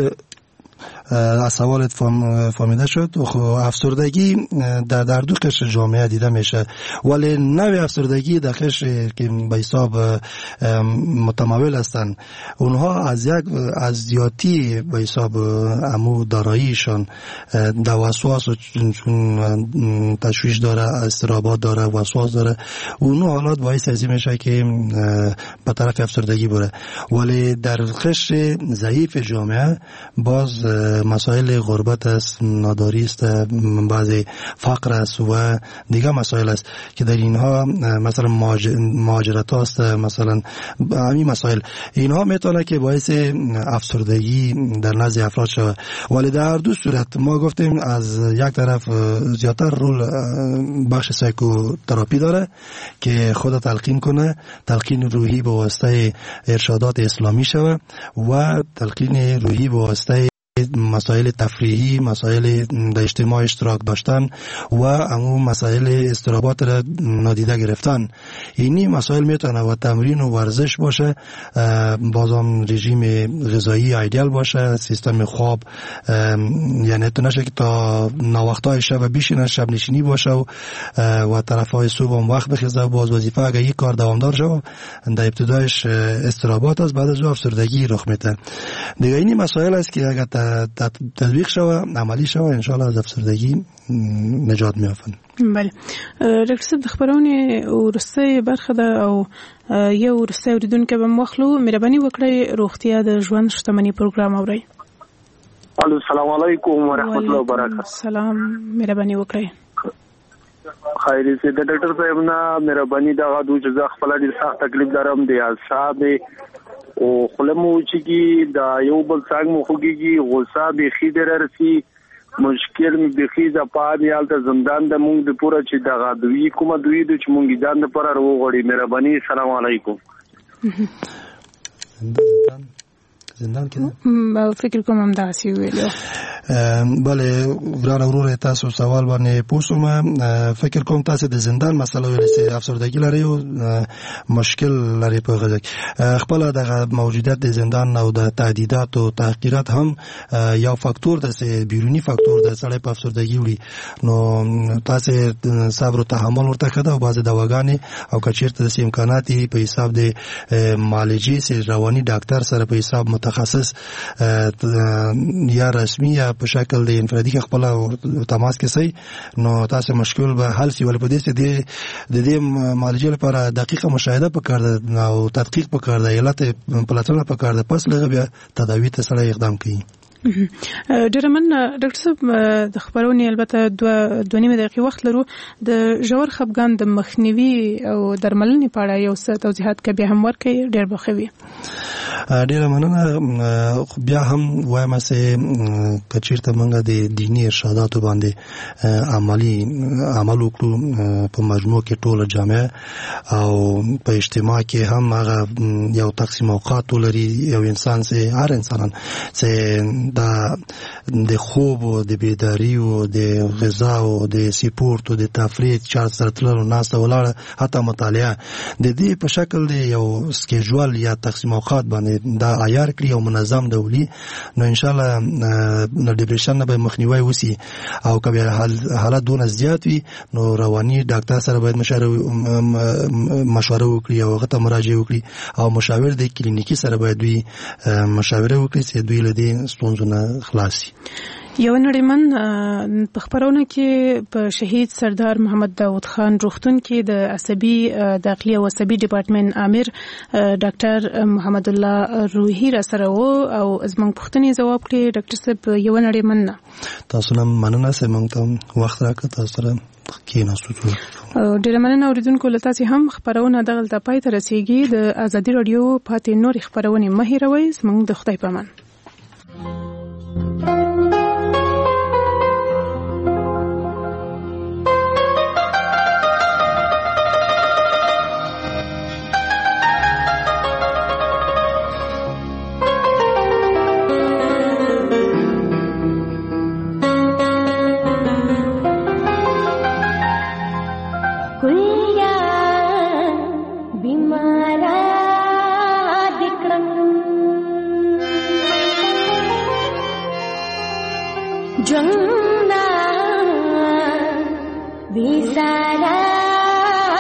از سوالت فهمیده شد. خب افسردگی در دو قشر جامعه دیده میشه، ولی نوع افسردگی در قشر که به حساب متمول هستن اونها از زیادی به حساب امو داراییشان در وسواس و چون تشویش داره، اضطرابات داره، وسواس داره، اونها حالات باعث ازی میشه که به طرف افسردگی بره. ولی در قشر ضعیف جامعه باز مسائل غربت است، ناداری است، بعضی فقر است و دیگه مسائل است که در اینها مثلا مهاجرت است، مثلا همین مسائل اینها میتونه که باعث افسردگی در نزد افراد شود. ولی در دو صورت ما گفتیم از یک طرف زیادتر رول بخش سایکوتراپی داره که خود تلقین کنه، تلقین روحی به واسطه ارشادات اسلامی شود و تلقین روحی به واسطه مسائل تفریحی، مسائل در اجتماع اشتراک داشتن و همون مسائل اضطرابات را نادیده گرفتن. اینی مسائل میتونه و تمرین و ورزش باشه، بازم رژیم غذایی ایدئال باشه، سیستم خواب، یعنی تو نشه که تا ناوقتای شب بشینه، شب نشینی باشه و طرفای صبح هم وقت بخیزه و باز وظیفه اگه یک کار دوامدار شد در ابتدایش اضطرابات است، بعد از افسردگی رخ میده. دیگه اینی مسائل است که اگه تطبیق شوه، عملی شوه، انشاءالله از افسردگی نجات میافن. بله ډاکټر صاحب، د خبرونه ورسته برخه ده او یو ورسته اوریدونکو به مخلو مهرباني وکړئ روغتیا د ژوند شتمني پروګرام اورئ. السلام علیکم ورحمۃ اللہ وبرکاتہ. سلام، مهرباني وکړئ. خیری سي د ډاکټر صاحب نه مهرباني دا غو چې زه خپل ډیر سخت تکلیف لرم دی اعصاب او خلمو چې کی دا یو بل څنګه مو خوږي غوسه به خیدر رسی مشکل می بخی د پاد یال ته زندان د مونږ د پوره چې دغه دوی کومه دوی د چې مونږ ځان د پر وروغړي. مهرباني. سلام علیکم. زندان کې فکر کوم هم داسې ویلو. بله وران ورور تاسو سوال باندې پوښوم. فکر کوم تاسو د زندان مسله ولې افسردگی لري او مشکل لري په غږ خپل د موجودیت د زندان او د تهدیدات او تحقیرات هم یو فاکتور د بیرونی فاکتور د سړی په افسردگی وړي. نو تاسو صبر او تحمل ورته کړه او بعض دواګانې او کچیرته د امکاناتي په حساب د معالجې سره رواني ډاکټر سره په حساب متخصص یا رسمي یا په شکل د انفرادي خپل تماس کې سي، نو تاسو مشکل به حل شي. ول په دې سره د دې معالجې لپاره دقیقه مشاهده پکار ده او تدقیق پکار ده، علت پلاتونه پکار ده، پس لږه بیا تداوی ته سره اقدام کوي. ډېر مننه ډاکټر صاحب. د خبرونې البته دوه نیمه دقیقې وخت لرو. د ژور خپګان د مخنیوي او درملنې په اړه یو څه توضیحات کبي هم ورکړئ، ډېر به ښه وي. ډیره مننه. بیا هم وایم چې کچیرته موږ د دینی ارشاداتو باندې عمل وکړو په مجموع کې ټوله جامعه او په اجتماع کې هم هغه یو تقسیم اوقات ولري. یو انسان چې هر انسان چې د خوب او د بیداری او د غذا او د سپورت او د تفریح چار سره تللو ناسته ولاړه حتی مطالعه د دې په شکل د یو سکیجول یا تقسیم اوقات باندې دا عیار کړي او منظم ډولي، نو ان شاء الله د ډیپریشن نه به مخنیوي وسی. او کله حالت دونه زیات وي نو رواني ډاکټر سره باید مشوره وکړي او هغه ته مراجعه وکړي او مشاور د کلینیکی سره باید دوی مشاوره وکړي چې دوی له دې ستونزو نه خلاص شي. یو نړیمن په خبرونه کې په شهید سردار محمد داود خان روغتون کې د عصبي داخلي او عصبي ډپارټمنټ امیر ډاکټر محمد الله روحي را سره وو او زموږ پوښتنې ځواب کړي. ډاکټر صاحب یو نړیمن تاسو نه مننه چې موږ ته وخت راکړ، تاسو سره کېناستو. ډېر مننه اوریدونکو، له تاسو هم خبرونه دغلته پای ته رسیږي. د ازادي رادیو پاتې نور خبرونه مه هېروئ. زموږ د خدای پامان.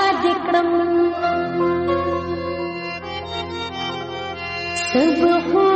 सब